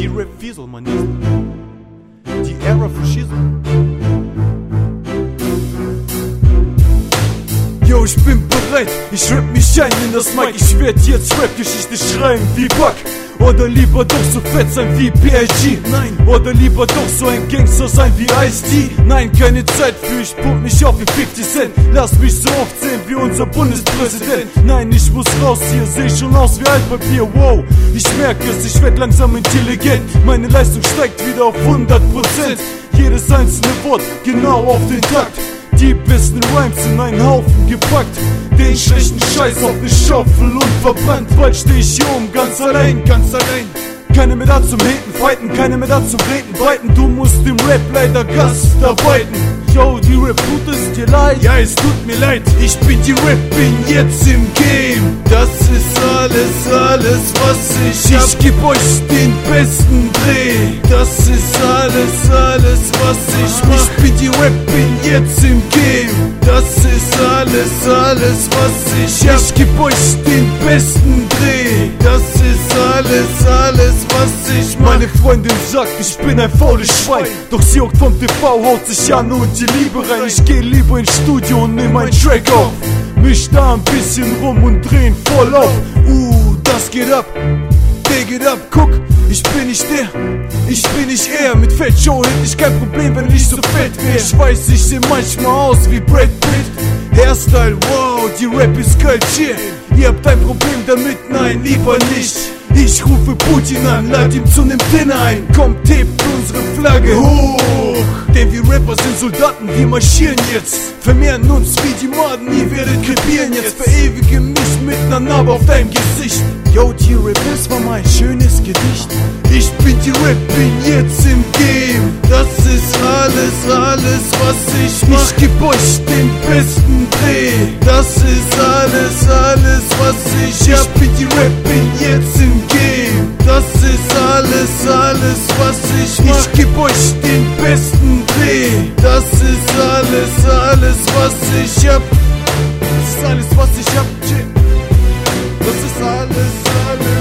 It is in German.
Die Rap-Fiesel, man ist die Ära für Schießel. Yo, ich bin bereit, ich rap mich ein in das Mic. Ich werd jetzt Rap-Geschichte schreiben wie Buck. Oder lieber doch so fett sein wie PLG. Nein. Oder lieber doch so ein Gangster sein wie Ice-T. Nein, keine Zeit für, ich pump mich auf wie 50 Cent. Lass mich so oft sehen wie unser Bundespräsident. Nein, ich muss raus, hier seh schon aus wie Altpapier. Wow, ich merke es, ich werd langsam intelligent. Meine Leistung steigt wieder auf 100%. Jedes einzelne Wort genau auf den Takt. Die besten Rhymes in einen Haufen gepackt. Den schlechten Scheiß auf ne Schaufel und verbrannt. Bald steh ich hier ganz allein, ganz allein. Keine mehr da zum Haten, fighten, keine mehr da zum Reden, breiten. Du musst im Rap leider Gastarbeiten. Yo, die Rap tut es dir leid? Ja, es tut mir leid. Ich bin die Rap, bin jetzt im Game. Das ist alles, was ich hab. Ich geb euch den besten Dreh. Das ist alles, was ich mach. Ich bin die Rap, bin jetzt im Game. Das ist alles, was ich hab. Ich geb euch den besten Dreh. Das ist alles, was ich mach. Meine Freundin sagt, ich bin ein faules Schwein. Doch sie hockt vom TV, haut sich an und die Liebe rein. Ich geh lieber ins Studio und nehm einen Track auf. Misch da ein bisschen rum und drehen voll auf. Das geht ab, der geht ab, guck, ich bin nicht der, ich bin nicht er. Mit Fat Joe hätte ich kein Problem, wenn er nicht so fett wär. Ich weiß, ich seh manchmal aus wie Brad Pitt. Hairstyle, wow, die Rap ist geil, cheer. Ihr habt ein Problem damit? Nein, lieber nicht. Ich rufe Putin an, lad ihm zu nem Dinner ein. Kommt, hebt unsere Flagge hoch. Denn wir Rapper sind Soldaten, wir marschieren jetzt. Vermehren uns wie die Maden, ihr werdet krepieren jetzt. Verewige mich mit ner Narbe auf deinem Gesicht. Yo, die Rap, das war mein schönes Gedicht. Ich bin die Rap, bin jetzt im Game. Das ist alles, was ich mach. Ich geb euch den besten Dreh. Das ist alles, was ich hab. Ich bin die Rap, bin jetzt im Game. Das ist alles, was ich mach. Ich geb euch den besten Dreh. Das ist alles, was ich hab. Das ist alles, was ich hab. Das ist alles.